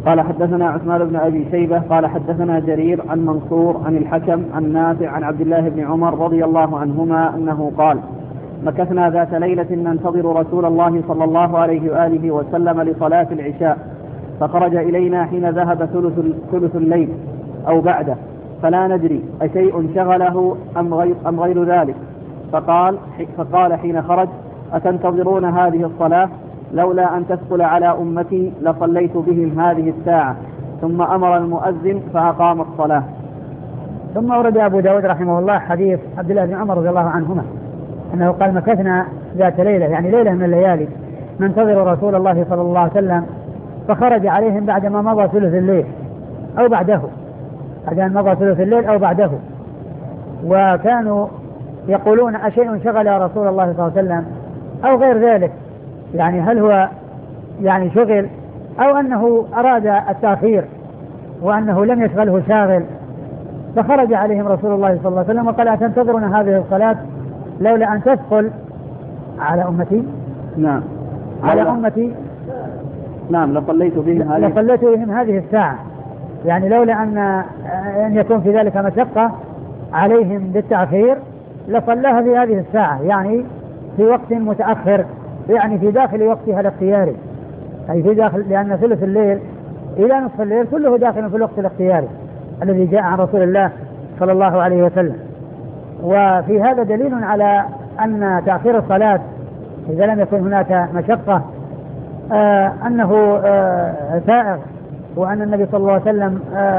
قال حدثنا عثمان بن أبي شيبة قال حدثنا جرير عن منصور عن الحكم عن نافع عن عبد الله بن عمر رضي الله عنهما أنه قال: مكثنا ذات ليلة ننتظر رسول الله صلى الله عليه وآله وسلم لصلاة العشاء، فخرج إلينا حين ذهب ثلث الليل أو بعده، فلا ندري أشيء شغله أم غير ذلك، فقال حين خرج: أتنتظرون هذه الصلاة؟ لولا أن تثقل على أمتي لصليت بهم هذه الساعة. ثم أمر المؤذن فأقام الصلاة. ثم ورد أبو داود رحمه الله حديث عبد الله بن عمر رضي الله عنهما أنه قال: مكثنا ذات ليلة، يعني ليلة من الليالي، ننتظر رسول الله صلى الله عليه وسلم، فخرج عليهم بعدما مضى ثلث الليل أو بعده، بعدما مضى ثلث الليل أو بعده، وكانوا يقولون: أشيء شغل رسول الله صلى الله عليه وسلم أو غير ذلك، يعني هل هو يعني شغل أو أنه أراد التأخير وأنه لم يشغله شاغل. فخرج عليهم رسول الله صلى الله عليه وسلم وقال: أتنتظرون هذه الصلاة لولا أن تثقل على أمتي؟ نعم، على أمتي. نعم، لصليت بهم هذه الساعة، يعني لولا أن يكون في ذلك مشقة عليهم بالتأخير لصلاها في هذه الساعة، يعني في وقت متأخر، يعني في داخل وقتها الاختياري، أي في داخل، لأن ثلث الليل إلى نصف الليل كله داخل في الوقت الاختياري الذي جاء عن رسول الله صلى الله عليه وسلم. وفي هذا دليل على أن تأخير الصلاة إذا لم يكن هناك مشقة أنه سائغ، وأن النبي صلى الله عليه وسلم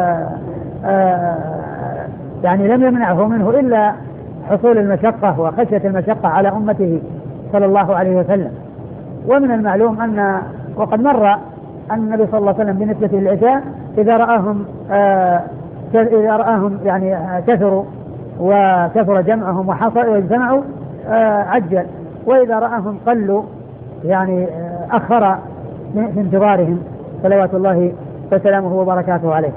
يعني لم يمنعه منه إلا حصول المشقة وخشية المشقة على أمته صلى الله عليه وسلم. ومن المعلوم أن وقد مر أن النبي صلى الله عليه وسلم بالنسبة للعشاء إذا رآهم يعني كثروا وكثر جمعهم واجتمعوا عجل، وإذا رآهم قلوا يعني أخر في انتظارهم صلوات الله وسلامه وبركاته عليه.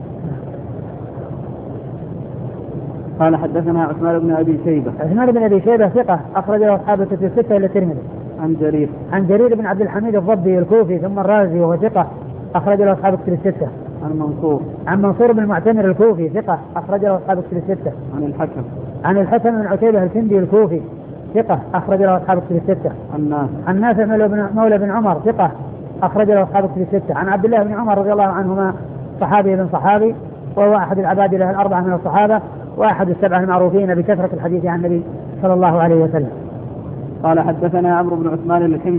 قال حدثنا عثمان بن أبي شيبة. عثمان بن أبي شيبة ثقة أخرج له أصحاب الكتب الستة إلا الترمذي. عن جرير بن عبد الحميد الضبي الكوفي ثم الرازي وهو ثقة أخرج له أصحاب الكتب الستة. عن منصور بن المعتمر الكوفي ثقة أخرج له أصحاب الكتب الستة. عن الحكم بن عتيبة الكندي الكوفي ثقة أخرج له أصحاب الكتب الستة. عن نافع مولى بن عمر ثقة أخرج له أصحاب الكتب الستة. عن عبد الله بن عمر رضي الله عنهما صحابي بن صحابي، وهو أحد العباد له الأربعة من الصحابة وأحد السبعة المعروفين بكثرة الحديث عن النبي صلى الله عليه وسلم. قال حدثنا عمرو بن عثمان الحمصي